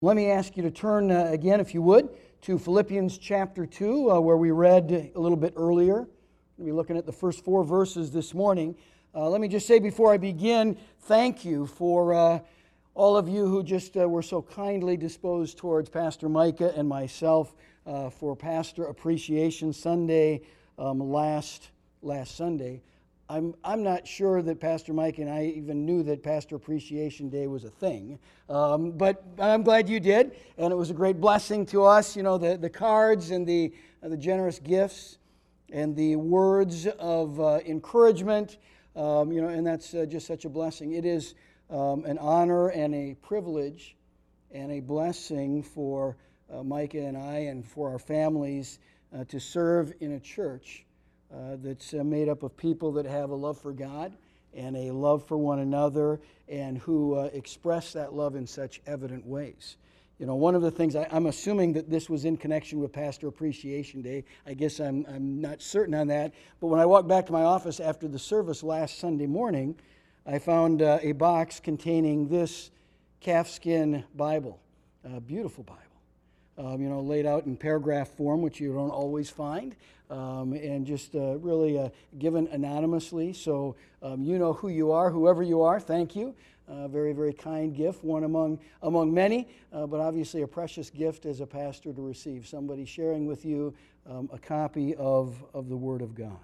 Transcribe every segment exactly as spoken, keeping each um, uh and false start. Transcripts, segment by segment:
Let me ask you to turn uh, again, if you would, to Philippians chapter two, uh, where we read a little bit earlier. We'll be looking at the first four verses this morning. Uh, let me just say before I begin, thank you for uh, all of you who just uh, were so kindly disposed towards Pastor Micah and myself uh, for Pastor Appreciation Sunday um, last last Sunday. I'm I'm not sure that Pastor Mike and I even knew that Pastor Appreciation Day was a thing, um, but I'm glad you did, and it was a great blessing to us. You know, the, the cards and the uh, the generous gifts and the words of uh, encouragement. Um, you know, and that's uh, just such a blessing. It is um, an honor and a privilege and a blessing for uh, Micah and I and for our families uh, to serve in a church Uh, that's uh, made up of people that have a love for God and a love for one another and who uh, express that love in such evident ways. You know, one of the things, I, I'm assuming that this was in connection with Pastor Appreciation Day. I guess I'm, I'm not certain on that. But when I walked back to my office after the service last Sunday morning, I found uh, a box containing this calfskin Bible, a beautiful Bible. Um, you know, laid out in paragraph form, which you don't always find, um, and just uh, really uh, given anonymously. So um, you know who you are, whoever you are. Thank you. Uh, very, very kind gift, one among among many, uh, but obviously a precious gift as a pastor to receive. Somebody sharing with you um, a copy of, of the Word of God.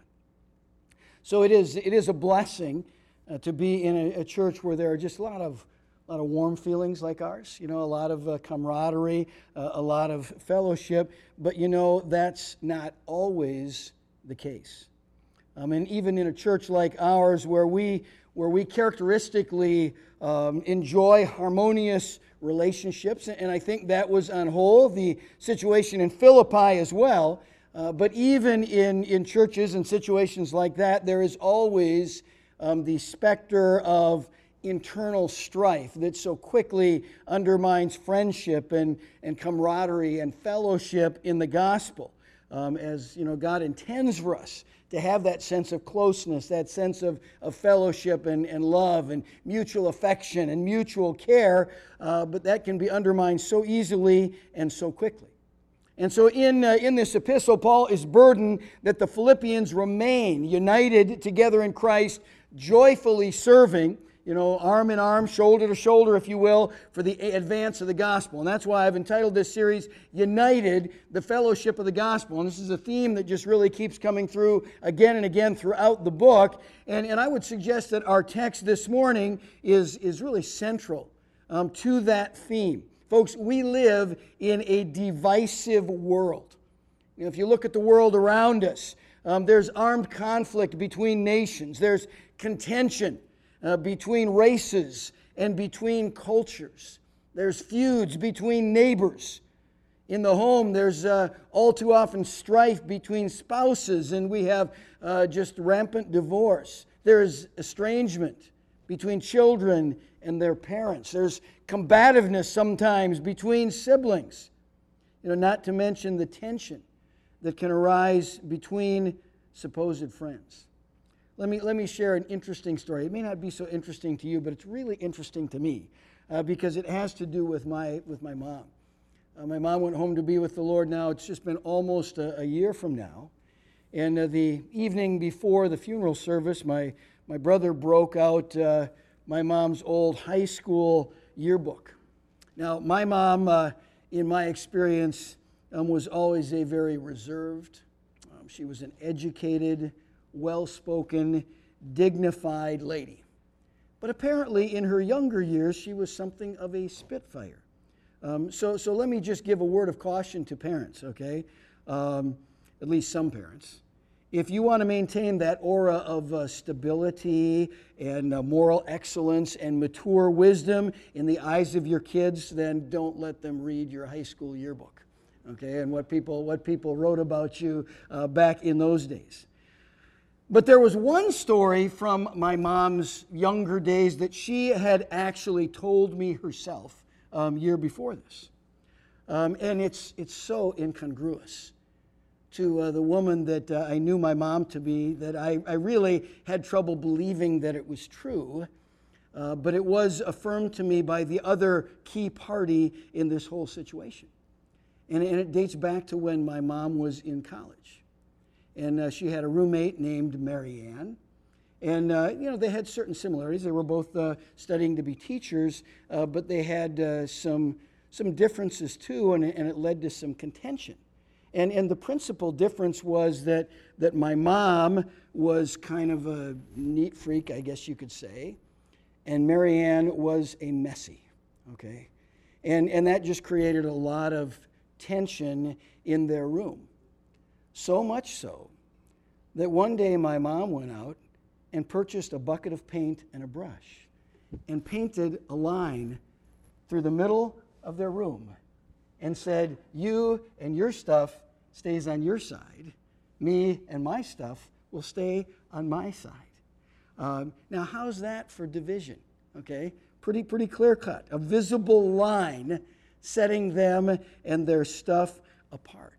So it is it is a blessing uh, to be in a, a church where there are just a lot of A lot of warm feelings like ours, you know, a lot of uh, camaraderie, uh, a lot of fellowship. But, you know, that's not always the case. I mean, even in a church like ours where we where we characteristically um, enjoy harmonious relationships, and I think that was on whole the situation in Philippi as well. Uh, but even in, in churches and situations like that, there is always um, the specter of internal strife that so quickly undermines friendship and, and camaraderie and fellowship in the gospel. Um, as you know, God intends for us to have that sense of closeness, that sense of, of fellowship and, and love and mutual affection and mutual care, uh, but that can be undermined so easily and so quickly. And so in, uh, in this epistle, Paul is burdened that the Philippians remain united together in Christ, joyfully serving, you know, arm in arm, shoulder to shoulder, if you will, for the advance of the gospel. And that's why I've entitled this series, United, the Fellowship of the Gospel. And this is a theme that just really keeps coming through again and again throughout the book. And, and I would suggest that our text this morning is, is really central um, to that theme. Folks, we live in a divisive world. You know, if you look at the world around us, um, there's armed conflict between nations. There's contention Uh, between races and between cultures. There's feuds between neighbors. In the home, there's uh, all too often strife between spouses, and we have uh, just rampant divorce. There's estrangement between children and their parents. There's combativeness sometimes between siblings. You know, not to mention the tension that can arise between supposed friends. Let me let me share an interesting story. It may not be so interesting to you, but it's really interesting to me uh, because it has to do with my with my mom. Uh, my mom went home to be with the Lord now. It's just been almost a, a year from now. And uh, the evening before the funeral service, my, my brother broke out uh, my mom's old high school yearbook. Now, my mom, uh, in my experience, um, was always a very reserved. Um, she was an educated, well-spoken, dignified lady. But apparently in her younger years, she was something of a spitfire. Um, so, so let me just give a word of caution to parents, okay? Um, at least some parents. If you want to maintain that aura of uh, stability and uh, moral excellence and mature wisdom in the eyes of your kids, then don't let them read your high school yearbook, okay? And what people, what people wrote about you uh, back in those days. But there was one story from my mom's younger days that she had actually told me herself um, year before this. Um, and it's it's so incongruous to uh, the woman that uh, I knew my mom to be that I, I really had trouble believing that it was true. uh, but it was affirmed to me by the other key party in this whole situation. And, and it dates back to when my mom was in college. And uh, she had a roommate named Mary Ann. And, uh, you know, they had certain similarities. They were both uh, studying to be teachers, uh, but they had uh, some, some differences too, and, and it led to some contention. And, and the principal difference was that, that my mom was kind of a neat freak, I guess you could say, and Mary Ann was a messy, okay? And, and that just created a lot of tension in their room. So much so that one day my mom went out and purchased a bucket of paint and a brush and painted a line through the middle of their room and said, you and your stuff stays on your side. Me and my stuff will stay on my side. Um, now, how's that for division? Okay, pretty, pretty clear cut. A visible line setting them and their stuff apart.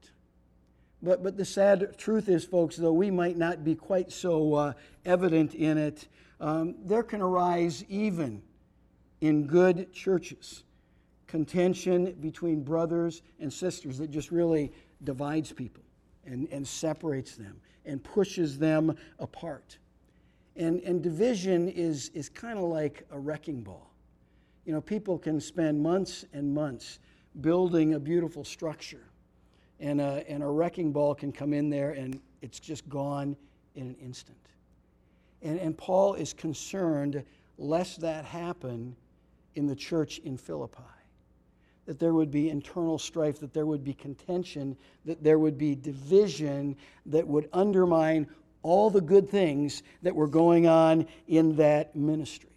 But, but the sad truth is, folks, though we might not be quite so uh, evident in it, um, there can arise even in good churches contention between brothers and sisters that just really divides people and, and separates them and pushes them apart. And, and division is, is kind of like a wrecking ball. You know, people can spend months and months building a beautiful structure, and a, and a wrecking ball can come in there and it's just gone in an instant. And, and Paul is concerned lest that happen in the church in Philippi, that there would be internal strife, that there would be contention, that there would be division that would undermine all the good things that were going on in that ministry.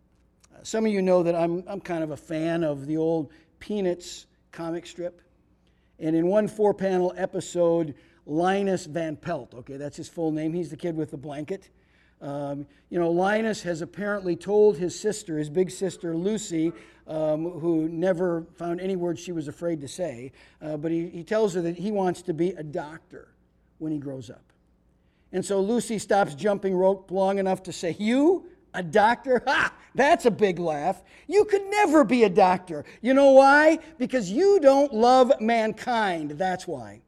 Uh, some of you know that I'm, I'm kind of a fan of the old Peanuts comic strip. And in one four-panel episode, Linus Van Pelt, okay, that's his full name. He's the kid with the blanket. Um, you know, Linus has apparently told his sister, his big sister Lucy, um, who never found any words she was afraid to say, uh, but he, he tells her that he wants to be a doctor when he grows up. And so Lucy stops jumping rope long enough to say, "You, a doctor? Ha! That's a big laugh. You could never be a doctor. You know why? Because you don't love mankind. That's why."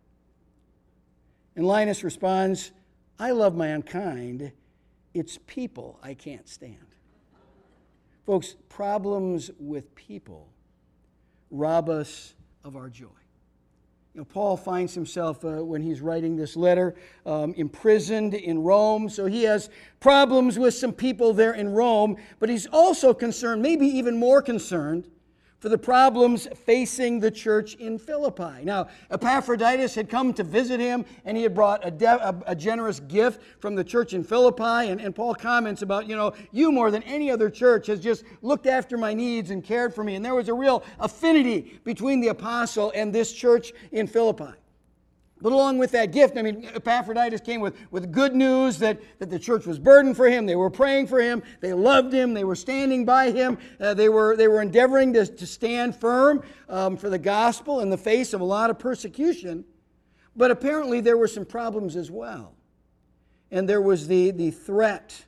And Linus responds, "I love mankind. It's people I can't stand." Folks, problems with people rob us of our joy. You know, Paul finds himself, uh, when he's writing this letter, um, imprisoned in Rome. So he has problems with some people there in Rome, but he's also concerned, maybe even more concerned, for the problems facing the church in Philippi. Now, Epaphroditus had come to visit him, and he had brought a, de- a, a generous gift from the church in Philippi, and, and Paul comments about, you know, you more than any other church has just looked after my needs and cared for me, and there was a real affinity between the apostle and this church in Philippi. But along with that gift, I mean, Epaphroditus came with, with good news that, that the church was burdened for him. They were praying for him. They loved him. They were standing by him. Uh, they were they were endeavoring to, to stand firm um, for the gospel in the face of a lot of persecution. But apparently there were some problems as well. And there was the, the threat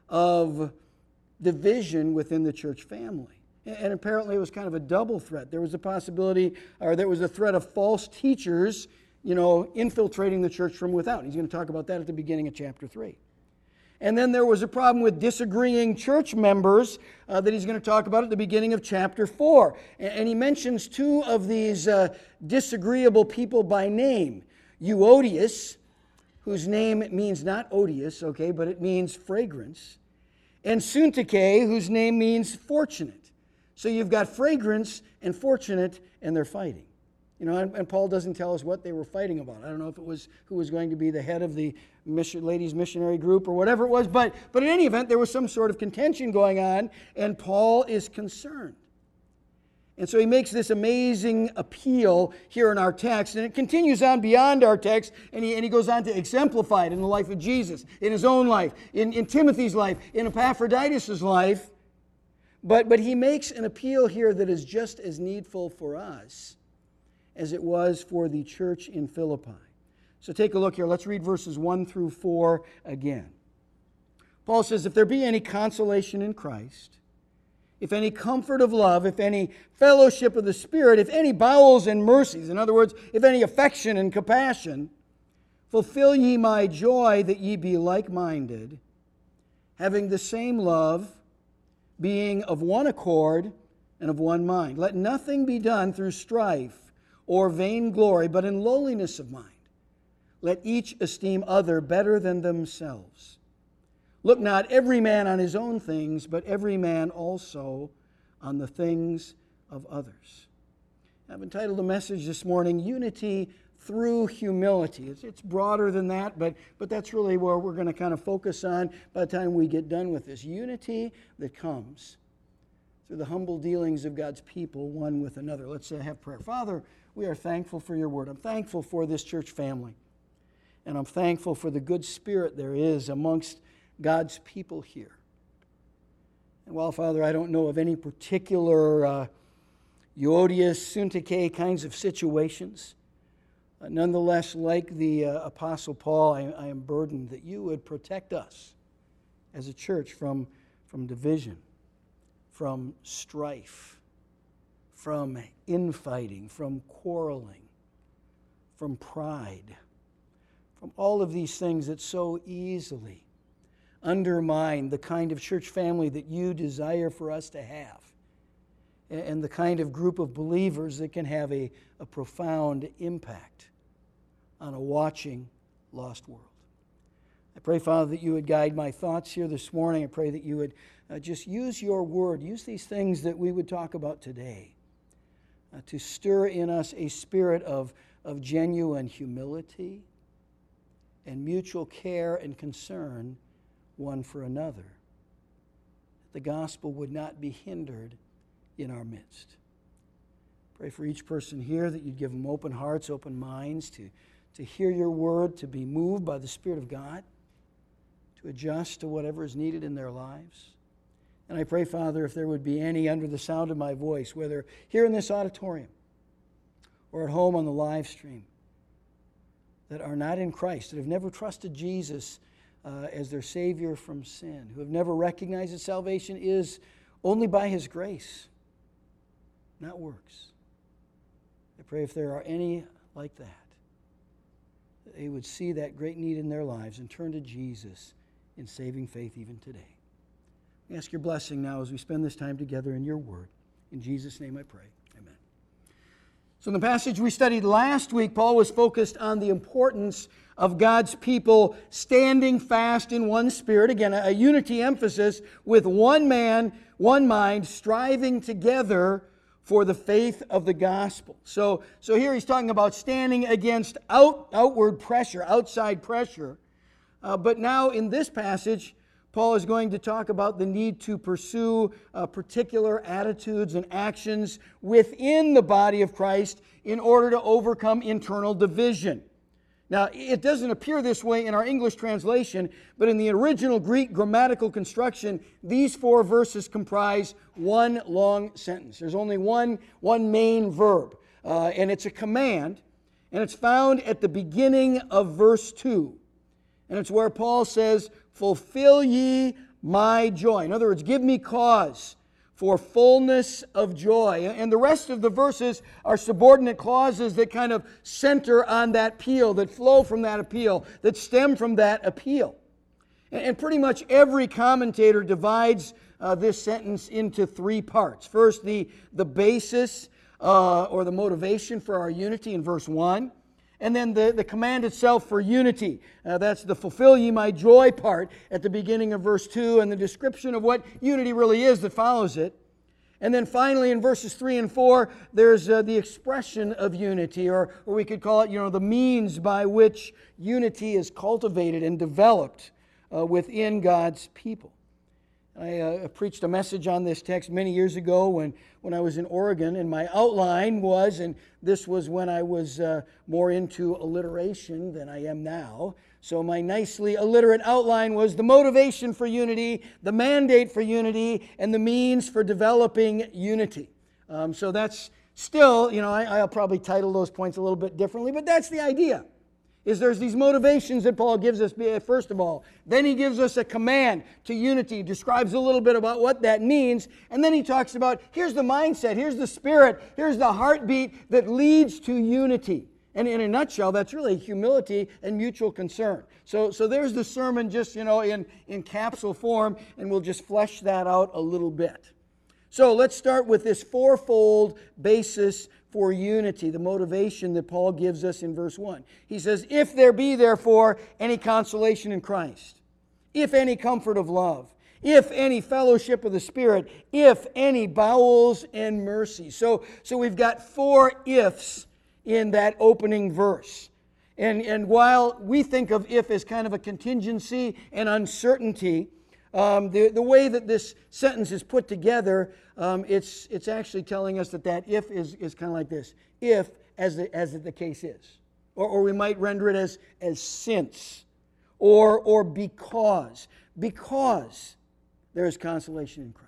of division within the church family. And apparently it was kind of a double threat. There was a possibility, or there was a threat of false teachers, you know, infiltrating the church from without. He's going to talk about that at the beginning of chapter three. And then there was a problem with disagreeing church members uh, that he's going to talk about at the beginning of chapter four. And, and he mentions two of these uh, disagreeable people by name. Euodius, whose name means not odious, okay, but it means fragrance. And Syntyche, whose name means fortunate. So you've got fragrance and fortunate, and they're fighting. You know, and, and Paul doesn't tell us what they were fighting about. I don't know if it was who was going to be the head of the mission, ladies' missionary group or whatever it was, but, but in any event, there was some sort of contention going on, and Paul is concerned. And so he makes this amazing appeal here in our text, and it continues on beyond our text, and he, and he goes on to exemplify it in the life of Jesus, in his own life, in, in Timothy's life, in Epaphroditus' life. But, but he makes an appeal here that is just as needful for us as it was for the church in Philippi. So take a look here. Let's read verses one through four again. Paul says, "If there be any consolation in Christ, if any comfort of love, if any fellowship of the Spirit, if any bowels and mercies, in other words, if any affection and compassion, fulfill ye my joy that ye be like-minded, having the same love, being of one accord and of one mind. Let nothing be done through strife or vainglory, but in lowliness of mind. Let each esteem other better than themselves. Look not every man on his own things, but every man also on the things of others. I've entitled the message this morning, Unity Through Humility. It's, it's broader than that, but, but that's really where we're going to kind of focus on by the time we get done with this. Unity that comes through the humble dealings of God's people, one with another. Let's uh, have prayer. Father, we are thankful for your word. I'm thankful for this church family. And I'm thankful for the good spirit there is amongst God's people here. And while, Father, I don't know of any particular uh, Euodias, Syntyche kinds of situations, uh, nonetheless, like the uh, Apostle Paul, I, I am burdened that you would protect us as a church from, from division, from strife, from infighting, from quarreling, from pride, from all of these things that so easily undermine the kind of church family that you desire for us to have, and the kind of group of believers that can have a, a profound impact on a watching lost world. I pray, Father, that you would guide my thoughts here this morning. I pray that you would uh, just use your word, use these things that we would talk about today uh, to stir in us a spirit of, of genuine humility and mutual care and concern one for another. That the gospel would not be hindered in our midst. Pray for each person here that you'd give them open hearts, open minds to, to hear your word, to be moved by the Spirit of God, to adjust to whatever is needed in their lives. And I pray, Father, if there would be any under the sound of my voice, whether here in this auditorium or at home on the live stream, that are not in Christ, that have never trusted Jesus Uh, as their Savior from sin, who have never recognized that salvation is only by His grace, not works. I pray if there are any like that, that they would see that great need in their lives and turn to Jesus in saving faith even today. I ask your blessing now as we spend this time together in your word. In Jesus' name I pray. Amen. So in the passage we studied last week, Paul was focused on the importance of God's people standing fast in one spirit. Again, a unity emphasis with one man, one mind, striving together for the faith of the gospel. So, so here he's talking about standing against out, outward pressure, outside pressure. Uh, but now in this passage, Paul is going to talk about the need to pursue uh, particular attitudes and actions within the body of Christ in order to overcome internal division. Now, it doesn't appear this way in our English translation, but in the original Greek grammatical construction, these four verses comprise one long sentence. There's only one, one main verb, uh, and it's a command, and it's found at the beginning of verse two. And it's where Paul says, fulfill ye my joy. In other words, give me cause for fullness of joy. And the rest of the verses are subordinate clauses that kind of center on that appeal, that flow from that appeal, that stem from that appeal. And pretty much every commentator divides uh, this sentence into three parts. First, the, the basis uh, or the motivation for our unity in verse one. And then the, the command itself for unity. Uh, that's the fulfill ye my joy part at the beginning of verse two, and the description of what unity really is that follows it. And then finally in verses three and four, there's uh, the expression of unity, or, or we could call it, you know, the means by which unity is cultivated and developed uh, within God's people. I uh, preached a message on this text many years ago when, when I was in Oregon, and my outline was, and this was when I was uh, more into alliteration than I am now, so my nicely illiterate outline was the motivation for unity, the mandate for unity, and the means for developing unity. Um, so that's still, you know, I, I'll probably title those points a little bit differently, but that's the idea. is there's these motivations that Paul gives us, first of all. Then he gives us a command to unity, describes a little bit about what that means, and then he talks about, here's the mindset, here's the spirit, here's the heartbeat that leads to unity. And in a nutshell, that's really humility and mutual concern. So, so there's the sermon just, you know, in, in capsule form, and we'll just flesh that out a little bit. So let's start with this fourfold basis for unity, the motivation that Paul gives us in verse one. He says, if there be therefore any consolation in Christ, if any comfort of love, if any fellowship of the Spirit, if any bowels and mercy. So, so we've got four ifs in that opening verse. And, and while we think of if as kind of a contingency and uncertainty, um, the, the way that this sentence is put together, um, it's, it's actually telling us that that if is, is kind of like this. If, as the, as the case is. Or, or we might render it as, as since. Or, or because. Because there is consolation in Christ.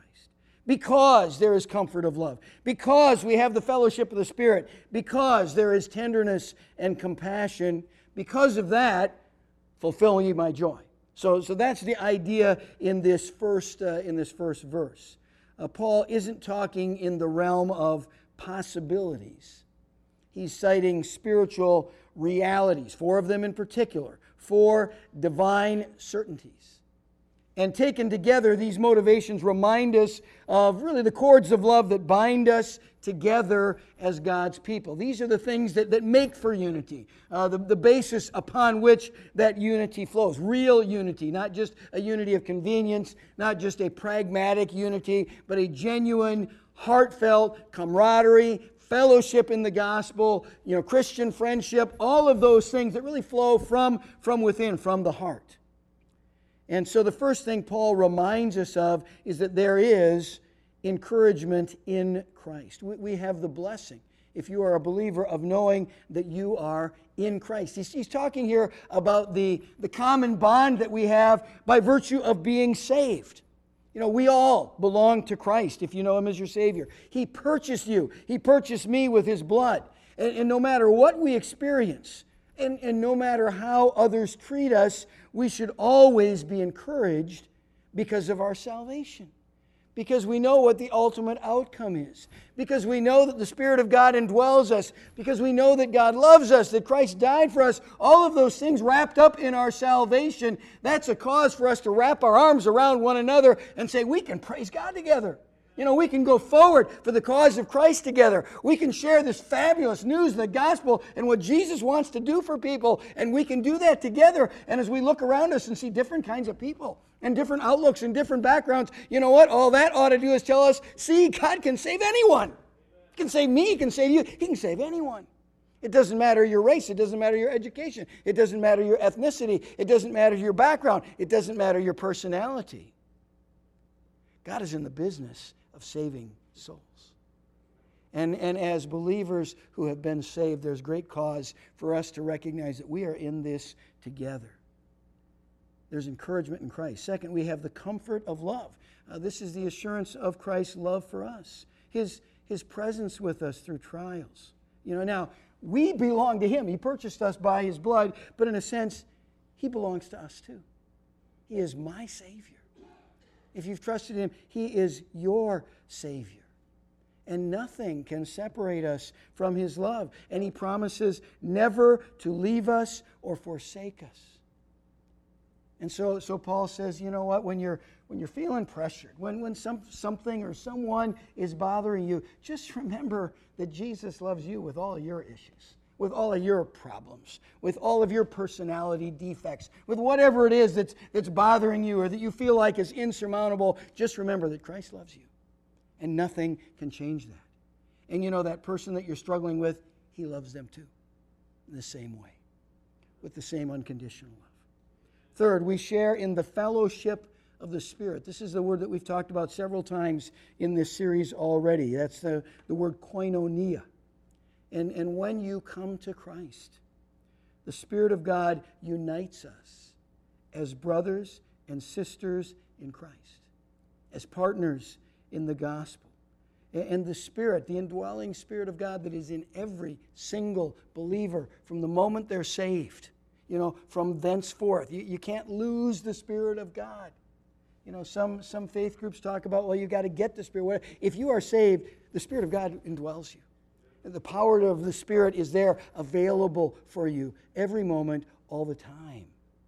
Because there is comfort of love. Because we have the fellowship of the Spirit. Because there is tenderness and compassion. Because of that, fulfill ye my joy. So, so that's the idea in this first, uh, in this first verse. Uh, Paul isn't talking in the realm of possibilities. He's citing spiritual realities, four of them in particular, four divine certainties. And taken together, these motivations remind us of really the cords of love that bind us together as God's people. These are the things that, that make for unity, uh, the, the basis upon which that unity flows. Real unity, not just a unity of convenience, not just a pragmatic unity, but a genuine, heartfelt camaraderie, fellowship in the gospel, you know, Christian friendship, all of those things that really flow from, from within, from the heart. And so the first thing Paul reminds us of is that there is encouragement in Christ. We have the blessing, if you are a believer, of knowing that you are in Christ. He's, he's talking here about the, the common bond that we have by virtue of being saved. You know, we all belong to Christ if you know Him as your Savior. He purchased you. He purchased me with His blood. And, and no matter what we experience, and, and no matter how others treat us, we should always be encouraged because of our salvation. Because we know what the ultimate outcome is. Because we know that the Spirit of God indwells us. Because we know that God loves us, that Christ died for us. All of those things wrapped up in our salvation. That's a cause for us to wrap our arms around one another and say, we can praise God together. You know, we can go forward for the cause of Christ together. We can share this fabulous news of the gospel and what Jesus wants to do for people. And we can do that together. And as we look around us and see different kinds of people and different outlooks and different backgrounds, you know what? All that ought to do is tell us, see, God can save anyone. He can save me. He can save you. He can save anyone. It doesn't matter your race. It doesn't matter your education. It doesn't matter your ethnicity. It doesn't matter your background. It doesn't matter your personality. God is in the business of saving souls. And, and as believers who have been saved, there's great cause for us to recognize that we are in this together. There's encouragement in Christ. Second, we have the comfort of love. Uh, this is the assurance of Christ's love for us. His, his presence with us through trials. You know, now, we belong to Him. He purchased us by His blood, but in a sense, He belongs to us too. He is my Savior. If you've trusted Him, He is your Savior. And nothing can separate us from His love. And He promises never to leave us or forsake us. And so, so Paul says, you know what, when you're when you're feeling pressured, when, when some, something or someone is bothering you, just remember that Jesus loves you with all of your issues, with all of your problems, with all of your personality defects, with whatever it is that's, that's bothering you or that you feel like is insurmountable. Just remember that Christ loves you, and nothing can change that. And you know, that person that you're struggling with, He loves them too, in the same way, with the same unconditional love. Third, we share in the fellowship of the Spirit. This is the word that we've talked about several times in this series already. That's the, the word koinonia. And, and when you come to Christ, the Spirit of God unites us as brothers and sisters in Christ, as partners in the gospel. And the Spirit, the indwelling Spirit of God that is in every single believer from the moment they're saved, you know, from thenceforth. You, you can't lose the Spirit of God. You know, some, some faith groups talk about, well, you got to get the Spirit. If you are saved, the Spirit of God indwells you. The power of the Spirit is there, available for you every moment, all the time.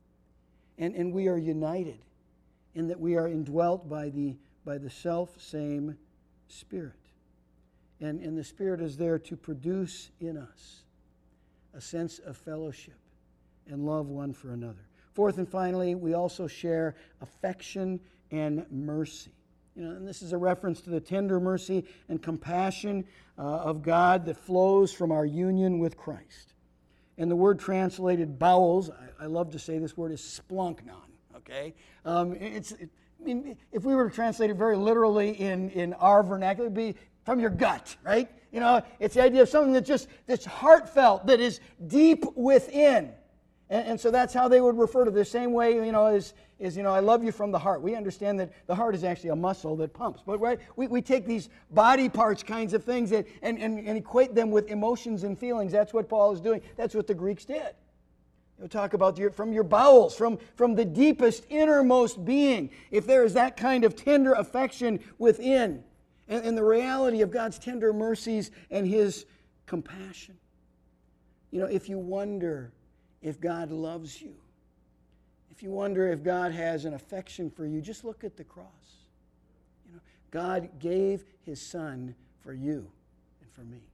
And, and we are united in that we are indwelt by the, by the self-same Spirit. And, and the Spirit is there to produce in us a sense of fellowship and love one for another. Fourth and finally, we also share affection and mercy. You know, and this is a reference to the tender mercy and compassion uh, of God that flows from our union with Christ. And the word translated bowels, I, I love to say this word, is splunknon, okay? Um, it's, it, I mean, if we were to translate it very literally in, in our vernacular, it would be from your gut, right? You know, it's the idea of something that's just that's heartfelt, that is deep within. And, and so that's how they would refer to the same way, you know, is, is, you know, I love you from the heart. We understand that the heart is actually a muscle that pumps. But, right, we, we take these body parts kinds of things that, and, and, and equate them with emotions and feelings. That's what Paul is doing. That's what the Greeks did. We'll talk about your, from your bowels, from, from the deepest, innermost being. If there is that kind of tender affection within, and, and the reality of God's tender mercies and His compassion. You know, if you wonder if God loves you, if you wonder if God has an affection for you, just look at the cross. You know, God gave His Son for you and for me.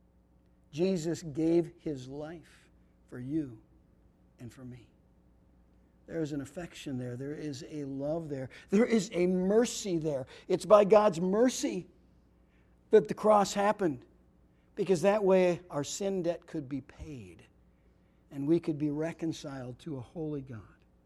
Jesus gave His life for you and for me. There is an affection there. There is a love there. There is a mercy there. It's by God's mercy that the cross happened, because that way our sin debt could be paid and we could be reconciled to a holy God.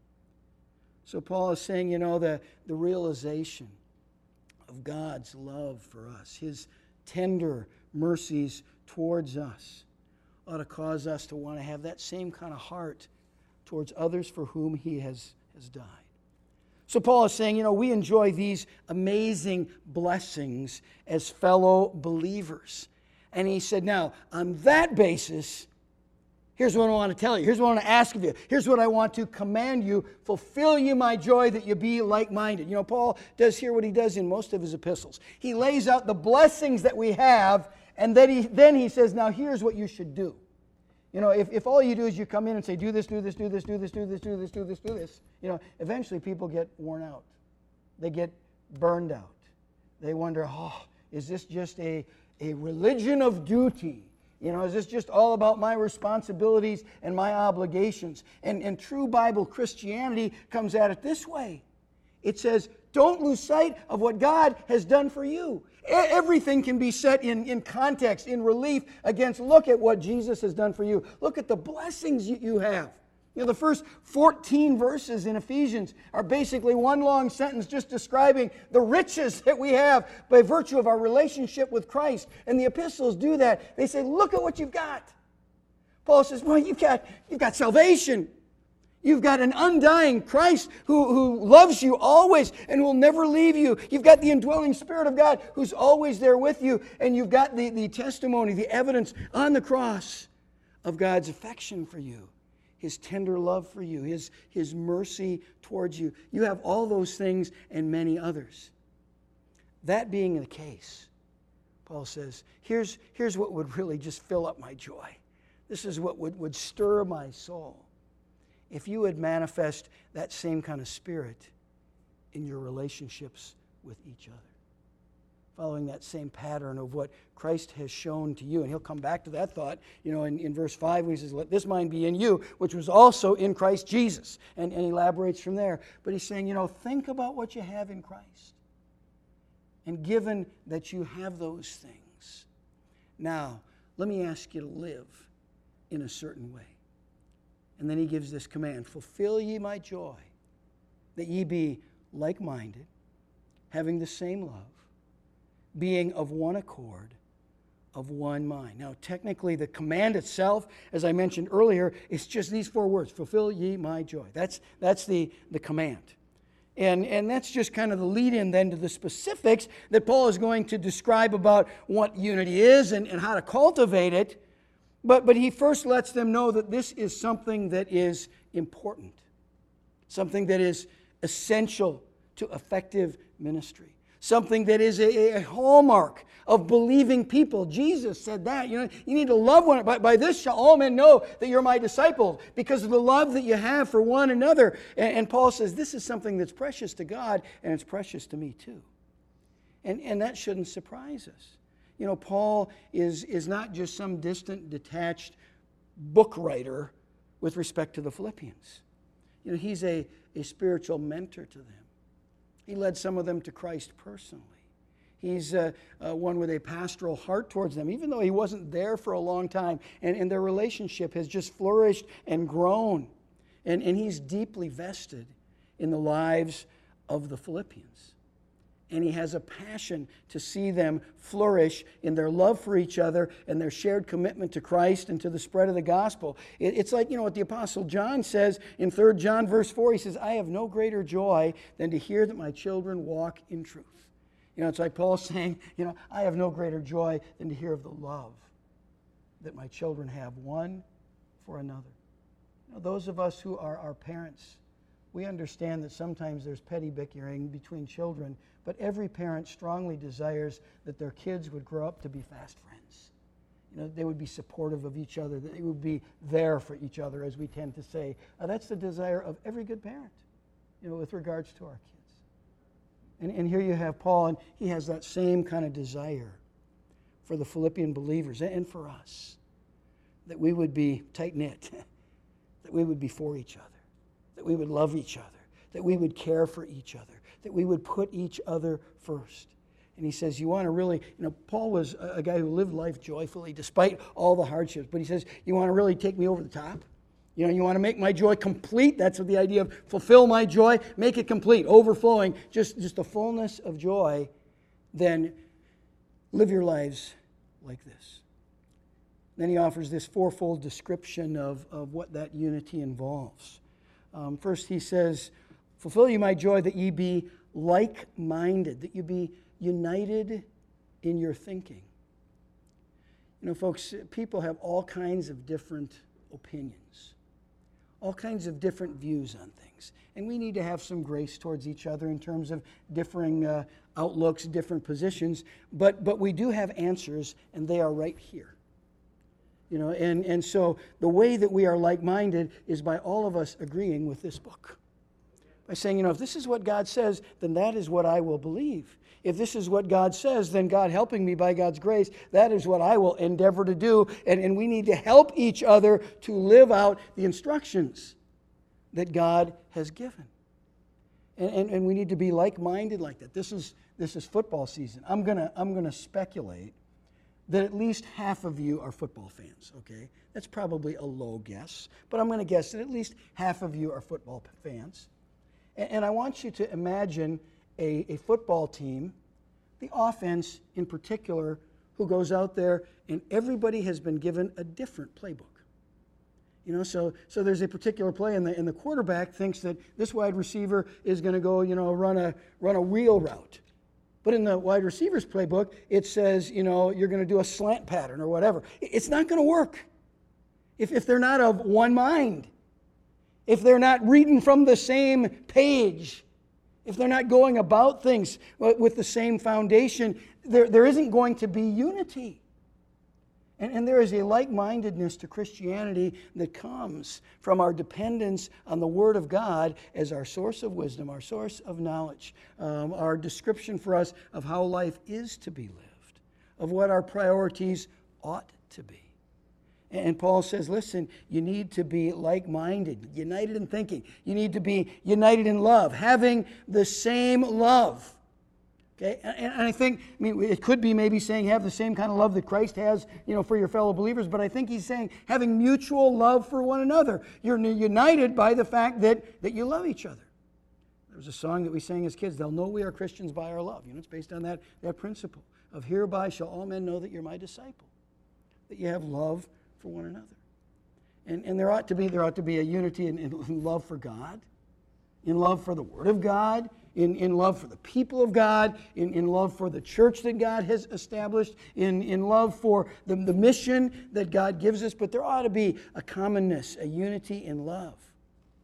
So Paul is saying, you know, the, the realization of God's love for us, His tender mercies towards us, ought to cause us to want to have that same kind of heart towards others for whom He has, has died. So Paul is saying, you know, we enjoy these amazing blessings as fellow believers. And he said, now, on that basis, here's what I want to tell you. Here's what I want to ask of you. Here's what I want to command you. Fulfill you my joy that you be like-minded. You know, Paul does here what he does in most of his epistles. He lays out the blessings that we have, and then he, then he says, now here's what you should do. You know, if, if all you do is you come in and say, do this, do this, do this, do this, do this, do this, do this, do this, you know, eventually people get worn out. They get burned out. They wonder, oh, is this just a, a religion of duty? You know, is this just all about my responsibilities and my obligations? And, and true Bible Christianity comes at it this way. It says, don't lose sight of what God has done for you. Everything can be set in, in context, in relief against, look at what Jesus has done for you. Look at the blessings you, you have. You know, the first fourteen verses in Ephesians are basically one long sentence just describing the riches that we have by virtue of our relationship with Christ. And the epistles do that. They say, look at what you've got. Paul says, well, you've got, you've got salvation. You've got an undying Christ who, who loves you always and will never leave you. You've got the indwelling Spirit of God who's always there with you. And you've got the, the testimony, the evidence on the cross of God's affection for you, His tender love for you, His, His mercy towards you. You have all those things and many others. That being the case, Paul says, here's, here's what would really just fill up my joy. This is what would, would stir my soul. If you would manifest that same kind of spirit in your relationships with each other, following that same pattern of what Christ has shown to you. And he'll come back to that thought, you know, in, in verse five when he says, let this mind be in you, which was also in Christ Jesus, and, and elaborates from there. But he's saying, you know, think about what you have in Christ. And given that you have those things, now, let me ask you to live in a certain way. And then he gives this command, fulfill ye my joy, that ye be like-minded, having the same love, being of one accord, of one mind. Now, technically, the command itself, as I mentioned earlier, is just these four words, fulfill ye my joy. That's, that's the, the command. And, and that's just kind of the lead-in then to the specifics that Paul is going to describe about what unity is and, and how to cultivate it. But, but he first lets them know that this is something that is important, something that is essential to effective ministry, something that is a, a hallmark of believing people. Jesus said that. You know, you need to love one another. By, by this shall all men know that you're my disciples, because of the love that you have for one another. And, and Paul says this is something that's precious to God, and it's precious to me too. And, and that shouldn't surprise us. You know, Paul is, is not just some distant, detached book writer with respect to the Philippians. You know, he's a, a spiritual mentor to them. He led some of them to Christ personally. He's uh, uh, one with a pastoral heart towards them, even though he wasn't there for a long time. And, and their relationship has just flourished and grown. And, and he's deeply vested in the lives of the Philippians. And he has a passion to see them flourish in their love for each other and their shared commitment to Christ and to the spread of the gospel. It, it's like, you know, what the Apostle John says in Third John verse four. He says, I have no greater joy than to hear that my children walk in truth. You know, it's like Paul saying, you know, I have no greater joy than to hear of the love that my children have one for another. You know, those of us who are our parents, we understand that sometimes there's petty bickering between children, but every parent strongly desires that their kids would grow up to be fast friends. You know, they would be supportive of each other, that they would be there for each other, as we tend to say. Uh, that's the desire of every good parent, you know, with regards to our kids. And, and here you have Paul, and he has that same kind of desire for the Philippian believers and for us, that we would be tight-knit, that we would be for each other, that we would love each other, that we would care for each other, that we would put each other first. And he says, you want to really, you know, Paul was a, a guy who lived life joyfully despite all the hardships, but he says, you want to really take me over the top? You know, you want to make my joy complete? That's what the idea of fulfill my joy, make it complete, overflowing, just, just the fullness of joy. Then live your lives like this. Then he offers this fourfold description of, of what that unity involves. Um, first he says, fulfill you my joy that ye be like-minded, that you be united in your thinking. You know, folks, people have all kinds of different opinions, all kinds of different views on things. And we need to have some grace towards each other in terms of differing uh, outlooks, different positions. But, but we do have answers, and they are right here. You know, and, and so the way that we are like-minded is by all of us agreeing with this book. By saying, you know, if this is what God says, then that is what I will believe. If this is what God says, then God helping me by God's grace, that is what I will endeavor to do. And, and we need to help each other to live out the instructions that God has given. And, and, and we need to be like-minded like that. This is, this is football season. I'm gonna, I'm gonna speculate that at least half of you are football fans, okay? That's probably a low guess, but I'm going to guess that at least half of you are football fans. And, and I want you to imagine a, a football team, the offense in particular, who goes out there and everybody has been given a different playbook. You know, so so there's a particular play, and the and the quarterback thinks that this wide receiver is going to go, you know, run a run a wheel route. But in the wide receiver's playbook, it says, you know, you're going to do a slant pattern or whatever. It's not going to work if, if they're not of one mind, if they're not reading from the same page, if they're not going about things with the same foundation, there, there isn't going to be unity. And, and there is a like-mindedness to Christianity that comes from our dependence on the Word of God as our source of wisdom, our source of knowledge, um, our description for us of how life is to be lived, of what our priorities ought to be. And Paul says, listen, you need to be like-minded, united in thinking. You need to be united in love, having the same love. Okay, and I think, I mean, it could be maybe saying have the same kind of love that Christ has, you know, for your fellow believers, but I think he's saying having mutual love for one another. You're united by the fact that, that you love each other. There was a song that we sang as kids, they'll know we are Christians by our love. You know, it's based on that, that principle of hereby shall all men know that you're my disciple, that you have love for one another. And, and there ought to be, there ought to be a unity in, in love for God, in love for the Word of God, In, in love for the people of God, in, in love for the church that God has established, in, in love for the, the mission that God gives us. But there ought to be a commonness, a unity in love.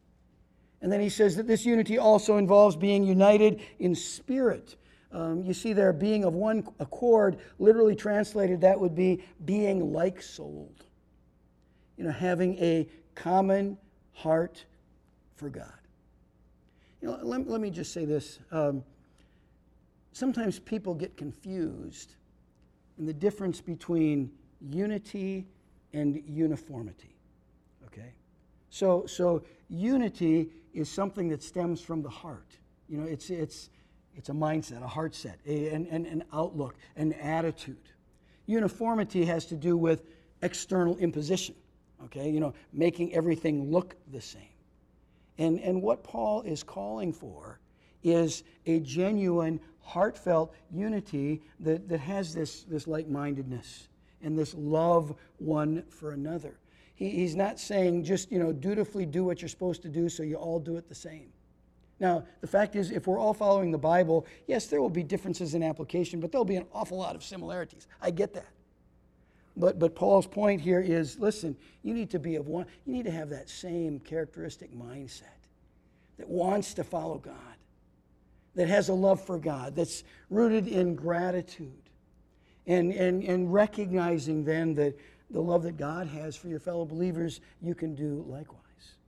And then he says that this unity also involves being united in spirit. Um, you see there, being of one accord, literally translated, that would be being like-souled. You know, having a common heart for God. You know, let, let me just say this. Um, sometimes people get confused in the difference between unity and uniformity. Okay? So, so unity is something that stems from the heart. You know, it's it's it's a mindset, a heart set, a, an, an, an outlook, an attitude. Uniformity has to do with external imposition. Okay, you know, making everything look the same. And and what Paul is calling for is a genuine, heartfelt unity that, that has this, this like-mindedness and this love one for another. He, he's not saying just, you know, dutifully do what you're supposed to do so you all do it the same. Now, the fact is, if we're all following the Bible, yes, there will be differences in application, but there'll be an awful lot of similarities. I get that. But but Paul's point here is, listen, you need to be of one, you need to have that same characteristic mindset that wants to follow God, that has a love for God, that's rooted in gratitude, and, and, and recognizing then that the love that God has for your fellow believers, you can do likewise.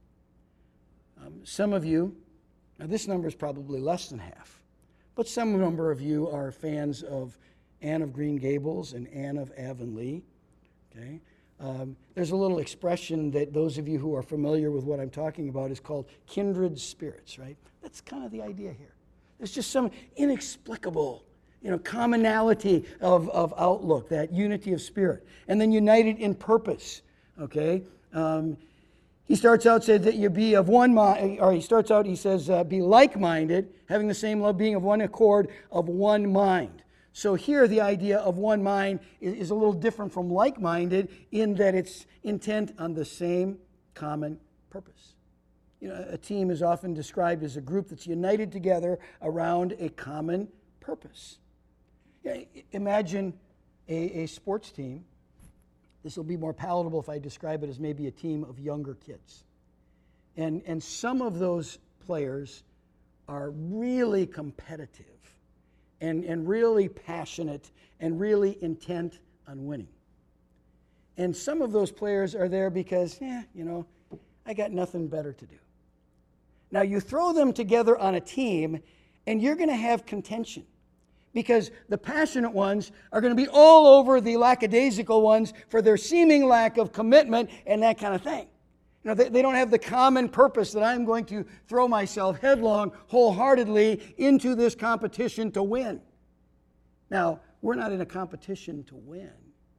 Um, some of you, now this number is probably less than half, but some number of you are fans of Anne of Green Gables and Anne of Avonlea. Okay? Um, there's a little expression that those of you who are familiar with what I'm talking about is called kindred spirits, right? That's kind of the idea here. There's just some inexplicable, you know, commonality of, of outlook, that unity of spirit. And then united in purpose, okay? Um, he starts out, said that you be of one mind, or he starts out, he says, uh, be like-minded, having the same love, being of one accord, of one mind. So here the idea of one mind is, is a little different from like-minded in that it's intent on the same common purpose. You know, a team is often described as a group that's united together around a common purpose. Yeah, imagine a, a sports team. This will be more palatable if I describe it as maybe a team of younger kids. And, and some of those players are really competitive and, and really passionate and really intent on winning. And some of those players are there because, yeah, you know, I got nothing better to do. Now, you throw them together on a team, and you're going to have contention because the passionate ones are going to be all over the lackadaisical ones for their seeming lack of commitment and that kind of thing. You know, they, they don't have the common purpose that I'm going to throw myself headlong, wholeheartedly into this competition to win. Now, we're not in a competition to win,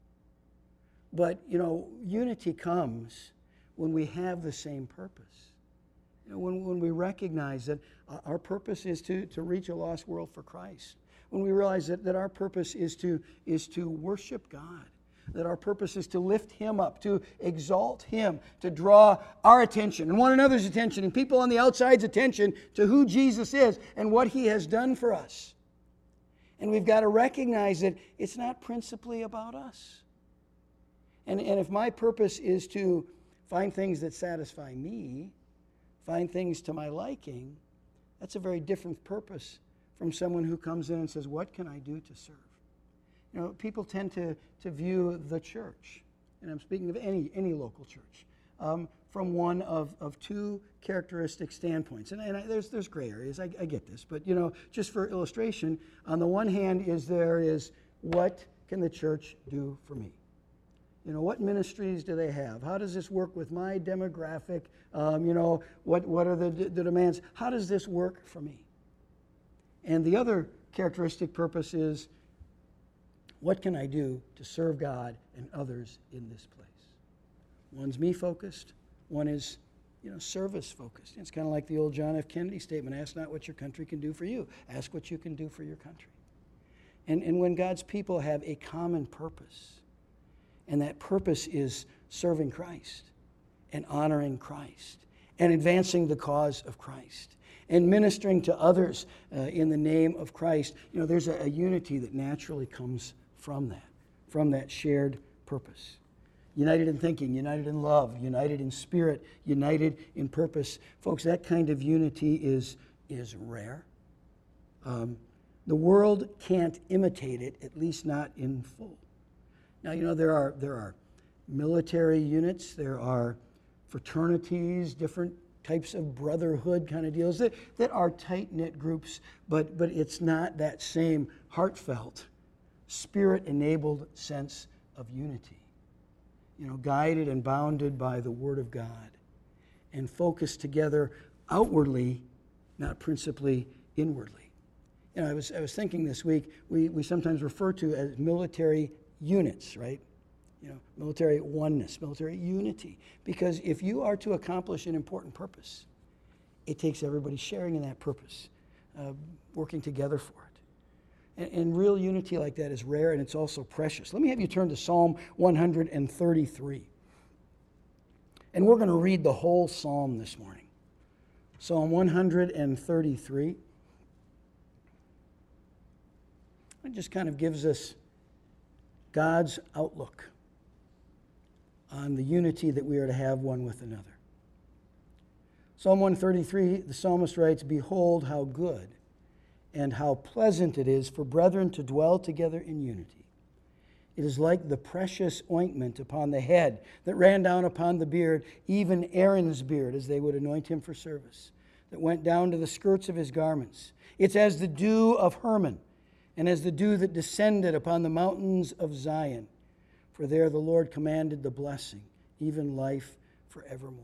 but, you know, unity comes when we have the same purpose. You know, when, when we recognize that our purpose is to, to reach a lost world for Christ. When we realize that, that our purpose is to, is to worship God. That our purpose is to lift Him up, to exalt Him, to draw our attention and one another's attention and people on the outside's attention to who Jesus is and what He has done for us. And we've got to recognize that it's not principally about us. And, and if my purpose is to find things that satisfy me, find things to my liking, that's a very different purpose from someone who comes in and says, what can I do to serve? You know, people tend to, to view the church, and I'm speaking of any, any local church, um, from one of, of two characteristic standpoints. And, and I, there's, there's gray areas, I, I get this, but, you know, just for illustration, on the one hand is there is, what can the church do for me? You know, what ministries do they have? How does this work with my demographic? Um, you know, what, what are the, the demands? How does this work for me? And the other characteristic purpose is, what can I do to serve God and others in this place? One's me-focused. One is, you know, service-focused. It's kind of like the old John F. Kennedy statement, ask not what your country can do for you. Ask what you can do for your country. And, and when God's people have a common purpose, and that purpose is serving Christ and honoring Christ and advancing the cause of Christ and ministering to others uh, in the name of Christ, you know, there's a, a unity that naturally comes from that, from that shared purpose. united in thinking, united in love, united in spirit, united in purpose. Folks, that kind of unity is, is rare. Um, the world can't imitate it, at least not in full. Now, you know, there are, there are military units, there are fraternities, different types of brotherhood kind of deals that, that are tight-knit groups, but, but it's not that same heartfelt, spirit-enabled sense of unity. You know, guided and bounded by the Word of God and focused together outwardly, not principally inwardly. You know, I was I was thinking this week, we, we sometimes refer to as military units, right? You know, military oneness, military unity. Because if you are to accomplish an important purpose, it takes everybody sharing in that purpose, uh, working together for it. And, and real unity like that is rare, and it's also precious. Let me have you turn to Psalm one thirty-three. And we're going to read the whole psalm this morning. Psalm one thirty-three. It just kind of gives us God's outlook on the unity that we are to have one with another. Psalm one thirty-three, the psalmist writes, "Behold how good and how pleasant it is for brethren to dwell together in unity. It is like the precious ointment upon the head that ran down upon the beard, even Aaron's beard, as they would anoint him for service, that went down to the skirts of his garments. It's as the dew of Hermon, and as the dew that descended upon the mountains of Zion. For there the Lord commanded the blessing, even life forevermore."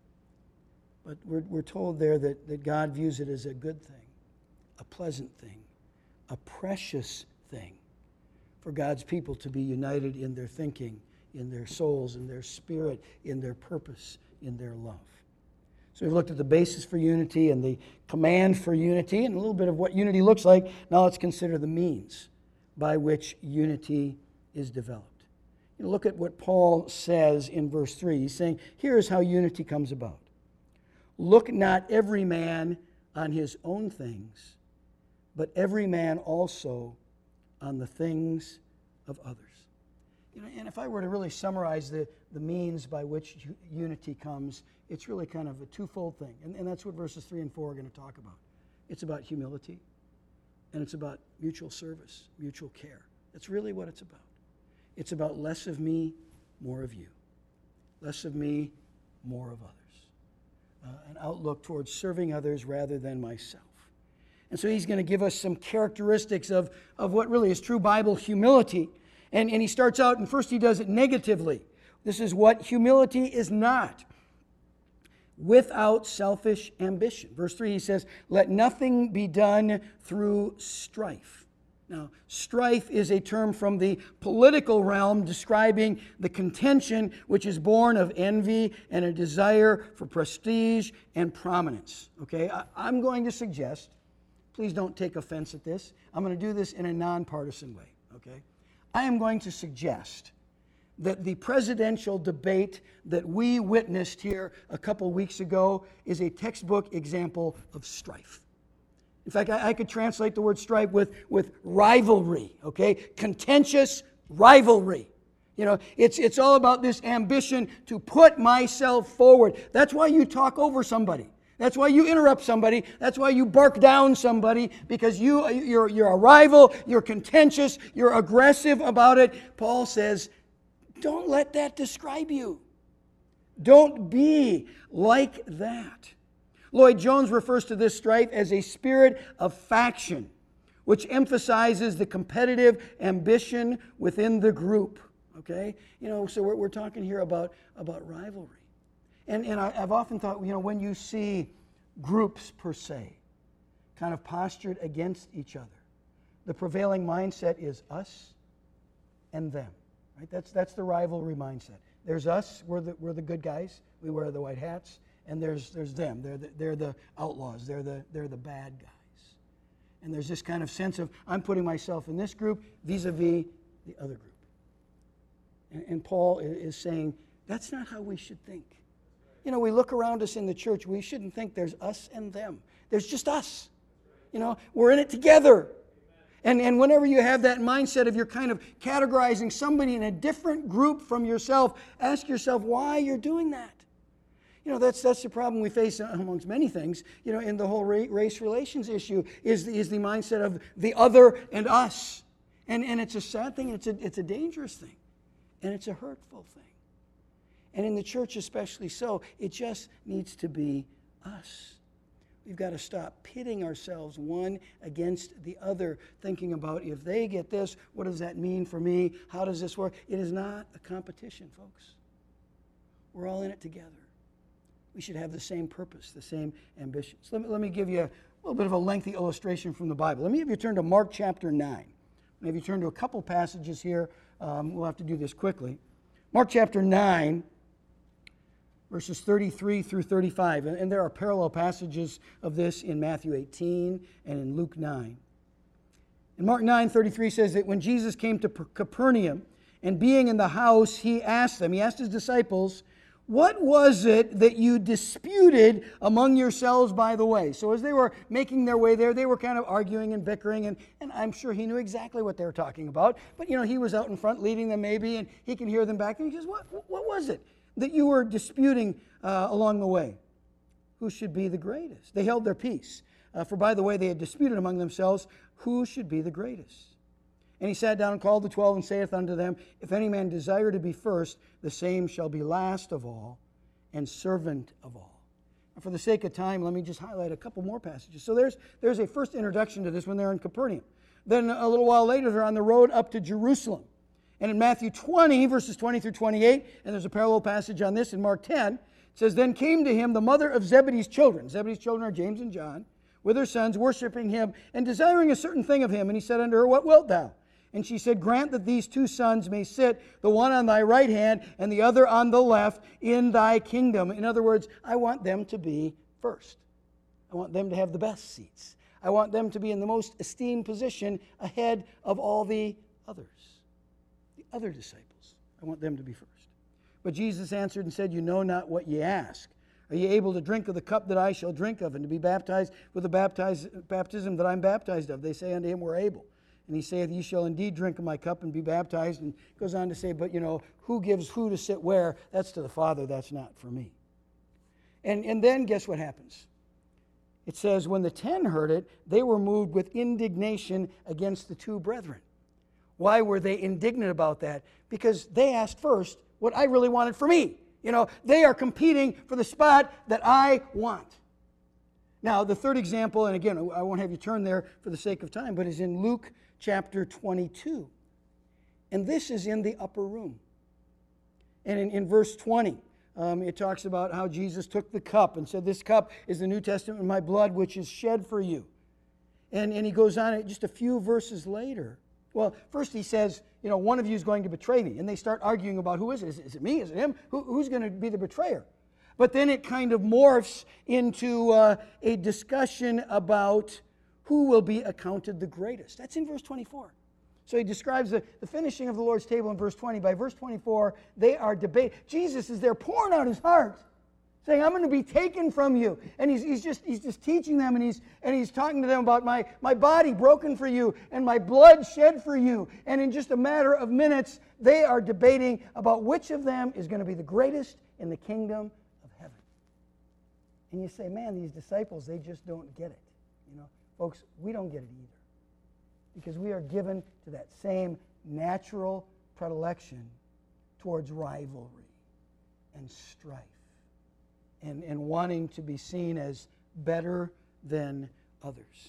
But we're, we're told there that, that God views it as a good thing, a pleasant thing, a precious thing for God's people to be united in their thinking, in their souls, in their spirit, in their purpose, in their love. So we've looked at the basis for unity and the command for unity and a little bit of what unity looks like. Now let's consider the means by which unity is developed. You know, look at what Paul says in verse three. He's saying, here's how unity comes about. "Look not every man on his own things, but every man also on the things of others." You know, and if I were to really summarize the, the means by which unity comes, it's really kind of a twofold thing. And, and that's what verses three and four are going to talk about. It's about humility, and it's about mutual service, mutual care. That's really what it's about. It's about less of me, more of you. Less of me, more of others. Uh, an outlook towards serving others rather than myself. And so he's going to give us some characteristics of, of what really is true Bible humility. And, and he starts out, and first he does it negatively. This is what humility is not. Without selfish ambition. Verse three, he says, "Let nothing be done through strife." Now, strife is a term from the political realm describing the contention which is born of envy and a desire for prestige and prominence. Okay, I, I'm going to suggest, please don't take offense at this, I'm going to do this in a nonpartisan way. Okay, I am going to suggest that the presidential debate that we witnessed here a couple weeks ago is a textbook example of strife. In fact, I, I could translate the word strife with, with rivalry, okay? Contentious rivalry. You know, it's, it's all about this ambition to put myself forward. That's why you talk over somebody. That's why you interrupt somebody. That's why you bark down somebody, because you, you're, you're a rival, you're contentious, you're aggressive about it. Paul says, don't let that describe you. Don't be like that. Lloyd Jones refers to this strife as a spirit of faction, which emphasizes the competitive ambition within the group. Okay? You know, so we're, we're talking here about, about rivalry. And, and I, I've often thought, you know, when you see groups per se kind of postured against each other, the prevailing mindset is us and them. Right? That's, that's the rivalry mindset. There's us, we're the, we're the good guys, we wear the white hats. And there's there's them. They're the, they're the outlaws. They're the they're the bad guys. And there's this kind of sense of I'm putting myself in this group vis-a-vis the other group. And, and Paul is saying that's not how we should think. You know, we look around us in the church. We shouldn't think there's us and them. There's just us. You know, we're in it together. And, and whenever you have that mindset of you're kind of categorizing somebody in a different group from yourself, ask yourself why you're doing that. You know, that's that's the problem we face amongst many things, you know, in the whole race relations issue is the, is the mindset of the other and us. And, and it's a sad thing, it's a, it's a dangerous thing, and it's a hurtful thing. And in the church especially so, it just needs to be us. We've got to stop pitting ourselves one against the other, thinking about if they get this, what does that mean for me? How does this work? It is not a competition, folks. We're all in it together. We should have the same purpose, the same ambitions. Let me, let me give you a little bit of a lengthy illustration from the Bible. Let me have you turn to Mark chapter nine. Let me have you turn to a couple passages here. Um, we'll have to do this quickly. Mark chapter nine, verses thirty-three through thirty-five. And, and there are parallel passages of this in Matthew eighteen and in Luke nine. And Mark nine thirty-three says that when Jesus came to Capernaum, and being in the house, he asked them, he asked his disciples, what was it that you disputed among yourselves by the way? So as they were making their way there, they were kind of arguing and bickering, and, and I'm sure he knew exactly what they were talking about. But, you know, he was out in front leading them maybe, and he can hear them back, and he says, what, what was it that you were disputing uh, along the way? Who should be the greatest? They held their peace. Uh, for by the way, they had disputed among themselves, who should be the greatest? And he sat down and called the twelve and saith unto them, if any man desire to be first, the same shall be last of all and servant of all. And for the sake of time, let me just highlight a couple more passages. So there's, there's a first introduction to this when they're in Capernaum. Then a little while later, they're on the road up to Jerusalem. And in Matthew twenty, verses twenty through twenty-eight, and there's a parallel passage on this in Mark ten, it says, then came to him the mother of Zebedee's children. Zebedee's children are James and John, with her sons, worshiping him and desiring a certain thing of him. And he said unto her, what wilt thou? And she said, grant that these two sons may sit, the one on thy right hand and the other on the left, in thy kingdom. In other words, I want them to be first. I want them to have the best seats. I want them to be in the most esteemed position ahead of all the others, the other disciples. I want them to be first. But Jesus answered and said, you know not what ye ask. Are ye able to drink of the cup that I shall drink of, and to be baptized with the baptize, baptism that I'm baptized of? They say unto him, we're able. And he saith, ye shall indeed drink of my cup and be baptized. And goes on to say, but you know, who gives who to sit where? That's to the Father, that's not for me. And, and then guess what happens? It says, when the ten heard it, they were moved with indignation against the two brethren. Why were they indignant about that? Because they asked first what I really wanted for me. You know, they are competing for the spot that I want. Now, the third example, and again, I won't have you turn there for the sake of time, but is in Luke chapter twenty-two. And this is in the upper room. And in, in verse twenty, um, it talks about how Jesus took the cup and said, this cup is the New Testament in my blood, which is shed for you. And, and he goes on just a few verses later. Well, first he says, you know, one of you is going to betray me. And they start arguing about who is it? Is it, is it me? Is it him? Who, who's going to be the betrayer? But then it kind of morphs into uh, a discussion about who will be accounted the greatest. That's in verse twenty-four. So he describes the, the finishing of the Lord's table in verse twenty. By verse twenty-four, they are debating. Jesus is there pouring out his heart, saying, I'm going to be taken from you. And he's, he's, just, he's just teaching them, and he's, and he's talking to them about my, my body broken for you and my blood shed for you. And in just a matter of minutes, they are debating about which of them is going to be the greatest in the kingdom of heaven. And you say, man, these disciples, they just don't get it. You know, folks, we don't get it either. Because we are given to that same natural predilection towards rivalry and strife and, and wanting to be seen as better than others.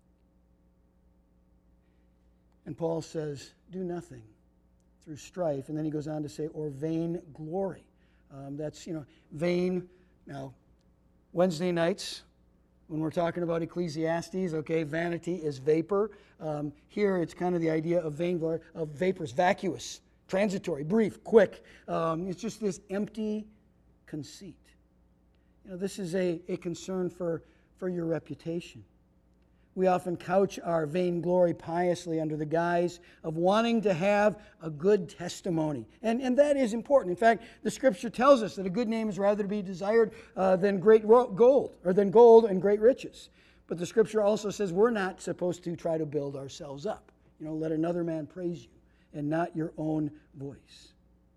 And Paul says, do nothing through strife. And then he goes on to say, or vain glory. Um, that's, you know, vain. Now, Wednesday nights, when we're talking about Ecclesiastes, okay, vanity is vapor. Um, here it's kind of the idea of vain glory, of vapors, vacuous, transitory, brief, quick. Um, it's just this empty conceit. You know, this is a, a concern for, for your reputation. We often couch our vainglory piously under the guise of wanting to have a good testimony. And, and that is important. In fact, the Scripture tells us that a good name is rather to be desired uh, than great gold, or than gold and great riches. But the Scripture also says we're not supposed to try to build ourselves up. You know, let another man praise you and not your own voice.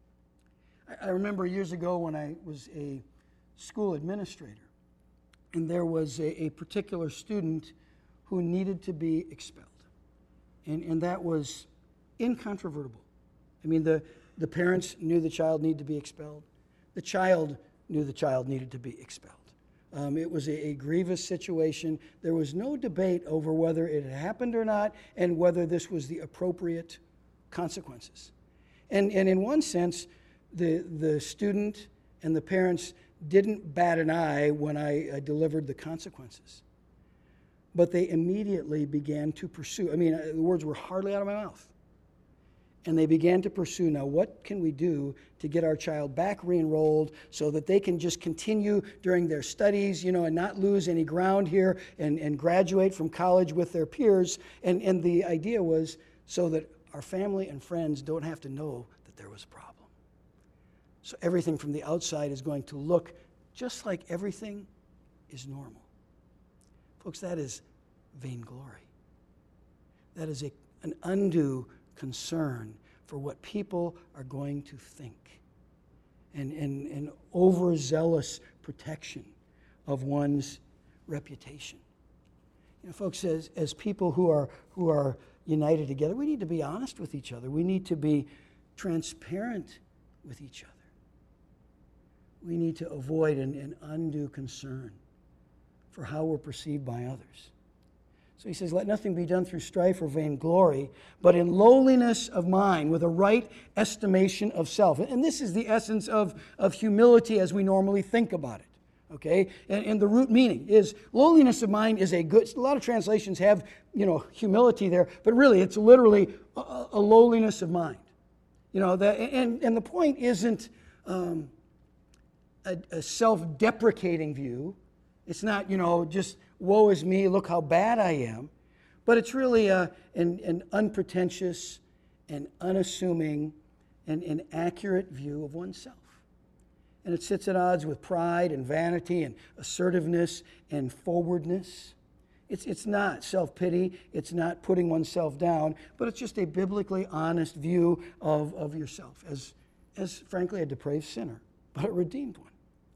I, I remember years ago when I was a school administrator, and there was a, a particular student who needed to be expelled. And, and that was incontrovertible. I mean, the, the parents knew the child needed to be expelled. The child knew the child needed to be expelled. Um, it was a, a grievous situation. There was no debate over whether it had happened or not and whether this was the appropriate consequences. And, and in one sense, the, the student and the parents didn't bat an eye when I, I delivered the consequences. But they immediately began to pursue. I mean, the words were hardly out of my mouth. And they began to pursue, now what can we do to get our child back re-enrolled so that they can just continue during their studies, you know, and not lose any ground here and, and graduate from college with their peers. And, and the idea was so that our family and friends don't have to know that there was a problem. So everything from the outside is going to look just like everything is normal. Folks, that is vainglory. That is a, an undue concern for what people are going to think, and, and, and overzealous protection of one's reputation. You know, folks, as, as people who are, who are united together, we need to be honest with each other. We need to be transparent with each other. We need to avoid an, an undue concern for how we're perceived by others. So he says, let nothing be done through strife or vainglory, but in lowliness of mind, with a right estimation of self. And this is the essence of, of humility as we normally think about it. Okay? And, and the root meaning is lowliness of mind is a good, a lot of translations have, you know, humility there, but really it's literally a, a lowliness of mind. You know, that, and, and the point isn't um, a, a self-deprecating view. It's not, you know, just woe is me, look how bad I am. But it's really a, an, an unpretentious and unassuming and an accurate view of oneself. And it sits at odds with pride and vanity and assertiveness and forwardness. It's, it's not self-pity. It's not putting oneself down. But it's just a biblically honest view of, of yourself as, as, frankly, a depraved sinner, but a redeemed one.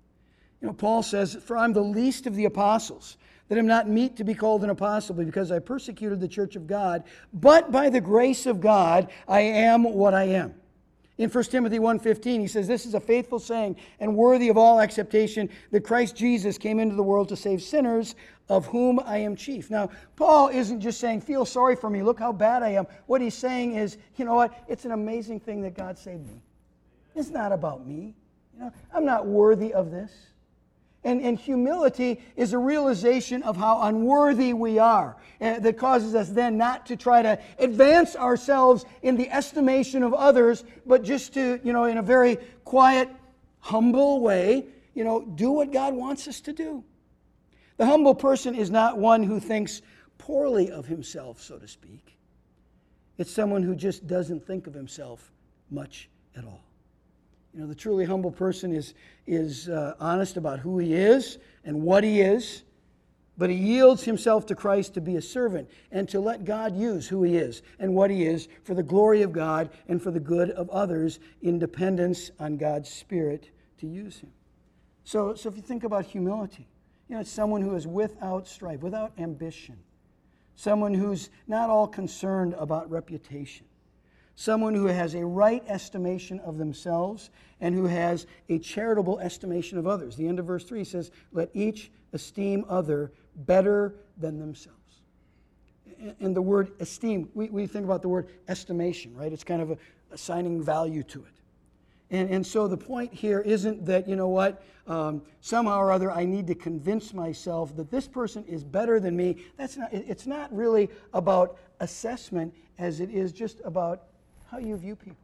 You know, Paul says, for I'm the least of the apostles, that am not meet to be called an apostle, because I persecuted the church of God, but by the grace of God I am what I am. In First Timothy one fifteen, he says, this is a faithful saying and worthy of all acceptation, that Christ Jesus came into the world to save sinners, of whom I am chief. Now, Paul isn't just saying, feel sorry for me, look how bad I am. What he's saying is, you know what, it's an amazing thing that God saved me. It's not about me. You know, I'm not worthy of this. And, and humility is a realization of how unworthy we are, uh, that causes us then not to try to advance ourselves in the estimation of others, but just to, you know, in a very quiet, humble way, you know, do what God wants us to do. The humble person is not one who thinks poorly of himself, so to speak. It's someone who just doesn't think of himself much at all. You know, the truly humble person is, is uh, honest about who he is and what he is, but he yields himself to Christ to be a servant and to let God use who he is and what he is for the glory of God and for the good of others in dependence on God's Spirit to use him. So, so if you think about humility, you know, it's someone who is without strife, without ambition, someone who's not all concerned about reputation. Someone who has a right estimation of themselves and who has a charitable estimation of others. The end of verse three says, let each esteem other better than themselves. And the word esteem, we, we think about the word estimation, right? It's kind of a, assigning value to it. And, and so the point here isn't that, you know what, um, somehow or other I need to convince myself that this person is better than me. That's not. It's not really about assessment as it is just about how you view people,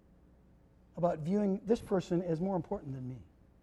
about viewing this person as more important than me,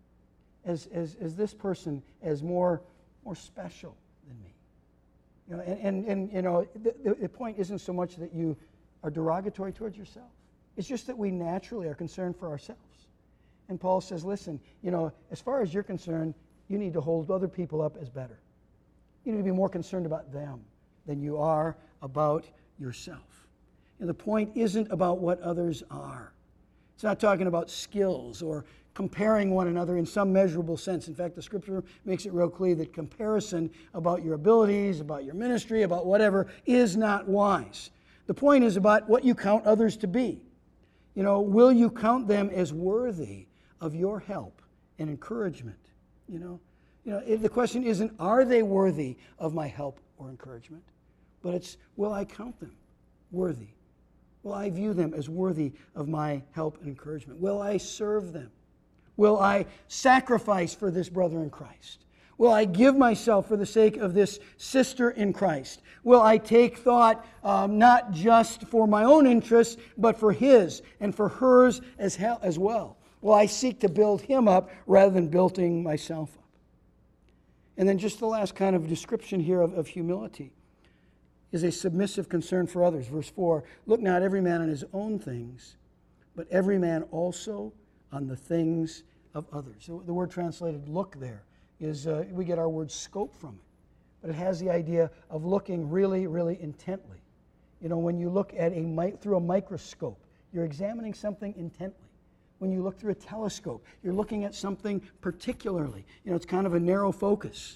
as, as, as this person as more, more special than me. You know, and, and, and you know, the, the point isn't so much that you are derogatory towards yourself. It's just that we naturally are concerned for ourselves. And Paul says, listen, you know, as far as you're concerned, you need to hold other people up as better. You need to be more concerned about them than you are about yourself. And the point isn't about what others are. It's not talking about skills or comparing one another in some measurable sense. In fact, the Scripture makes it real clear that comparison about your abilities, about your ministry, about whatever, is not wise. The point is about what you count others to be. You know, will you count them as worthy of your help and encouragement? You know, you know, the question isn't, are they worthy of my help or encouragement? But it's, will I count them worthy? Will I view them as worthy of my help and encouragement? Will I serve them? Will I sacrifice for this brother in Christ? Will I give myself for the sake of this sister in Christ? Will I take thought um, not just for my own interests, but for his and for hers as, hell, as well? Will I seek to build him up rather than building myself up? And then just the last kind of description here of, of humility is a submissive concern for others. Verse four, look not every man on his own things, but every man also on the things of others. So the word translated look there is, uh, we get our word scope from it. But it has the idea of looking really, really intently. You know, when you look at a mi- through a microscope, you're examining something intently. When you look through a telescope, you're looking at something particularly. You know, it's kind of a narrow focus.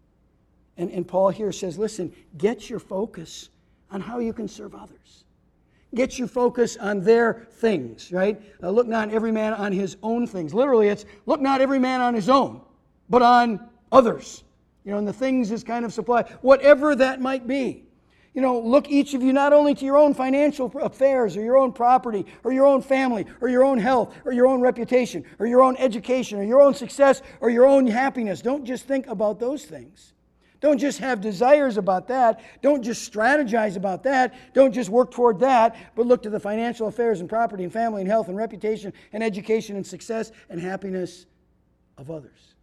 And, and Paul here says, listen, get your focus on how you can serve others. Get your focus on their things, right? Uh, look not every man on his own things. Literally, it's look not every man on his own, but on others. You know, and the things is kind of supply, whatever that might be. You know, look each of you not only to your own financial affairs or your own property or your own family or your own health or your own reputation or your own education or your own success or your own happiness. Don't just think about those things. Don't just have desires about that. Don't just strategize about that. Don't just work toward that, but look to the financial affairs and property and family and health and reputation and education and success and happiness of others.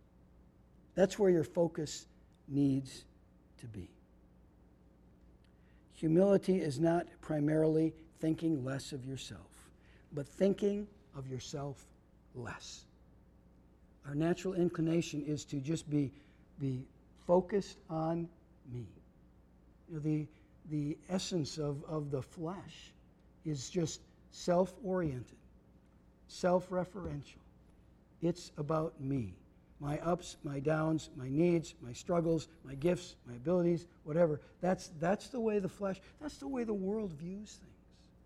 That's where your focus needs to be. Humility is not primarily thinking less of yourself, but thinking of yourself less. Our natural inclination is to just be, be focused on me. You know, the, the essence of, of the flesh is just self-oriented, self-referential. It's about me. My ups, my downs, my needs, my struggles, my gifts, my abilities, whatever. That's, that's the way the flesh, that's the way the world views things.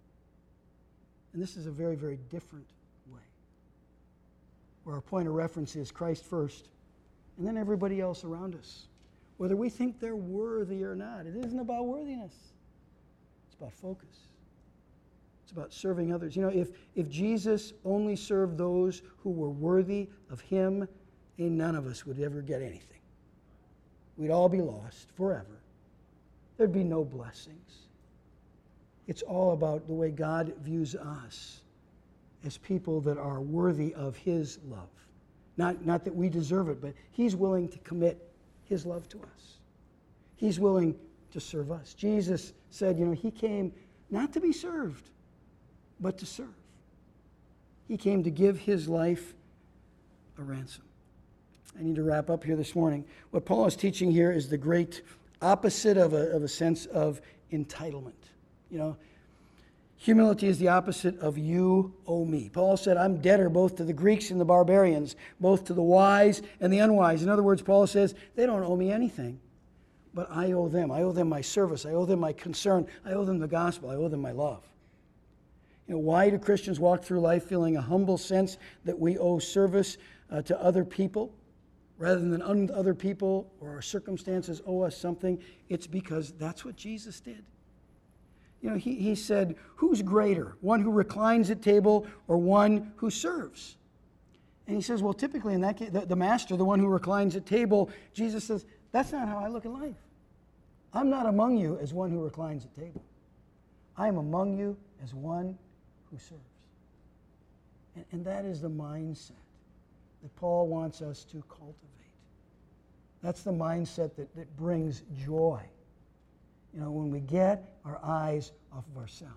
And this is a very, very different way. Where our point of reference is Christ first, and then everybody else around us. Whether we think they're worthy or not. It isn't about worthiness. It's about focus. It's about serving others. You know, if, if Jesus only served those who were worthy of him, ain't none of us would ever get anything. We'd all be lost forever. There'd be no blessings. It's all about the way God views us as people that are worthy of his love. Not, not that we deserve it, but he's willing to commit his love to us. He's willing to serve us. Jesus said, you know, he came not to be served, but to serve. He came to give his life a ransom. I need to wrap up here this morning. What Paul is teaching here is the great opposite of a, of a sense of entitlement. You know, humility is the opposite of you owe me. Paul said, I'm debtor both to the Greeks and the barbarians, both to the wise and the unwise. In other words, Paul says, they don't owe me anything, but I owe them. I owe them my service. I owe them my concern. I owe them the gospel. I owe them my love. You know, why do Christians walk through life feeling a humble sense that we owe service uh, to other people rather than un- other people or our circumstances owe us something? It's because that's what Jesus did. You know, he, he said, who's greater, one who reclines at table or one who serves? And he says, well, typically in that case, the, the master, the one who reclines at table, Jesus says, that's not how I look at life. I'm not among you as one who reclines at table. I am among you as one who serves. And, and that is the mindset that Paul wants us to cultivate. That's the mindset that, that brings joy. You know, when we get our eyes off of ourselves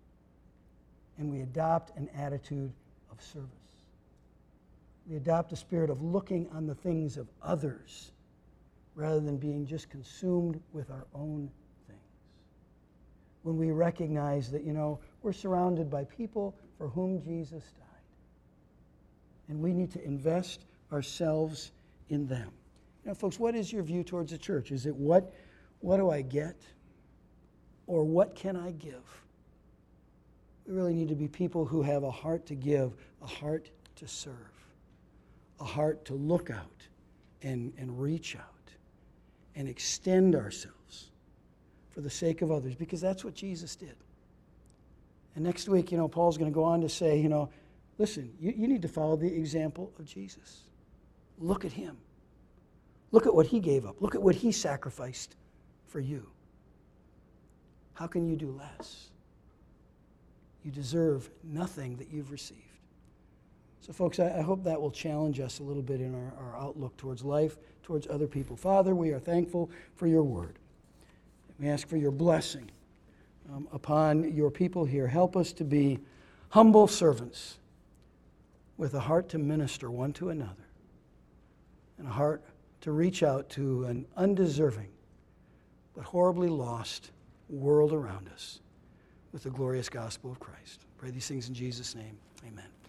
and we adopt an attitude of service. We adopt a spirit of looking on the things of others rather than being just consumed with our own things. When we recognize that, you know, we're surrounded by people for whom Jesus died. And we need to invest ourselves in them. You know, folks, what is your view towards the church? Is it what, what do I get? Or what can I give? We really need to be people who have a heart to give, a heart to serve, a heart to look out and, and reach out and extend ourselves for the sake of others, because that's what Jesus did. And next week, you know, Paul's going to go on to say, you know, listen, you, you need to follow the example of Jesus. Look at him. Look at what he gave up. Look at what he sacrificed for you. How can you do less? You deserve nothing that you've received. So, folks, I, I hope that will challenge us a little bit in our, our outlook towards life, towards other people. Father, we are thankful for your word. We ask for your blessing um, upon your people here. Help us to be humble servants with a heart to minister one to another and a heart to reach out to an undeserving but horribly lost world around us with the glorious gospel of Christ. Pray these things in Jesus' name. Amen.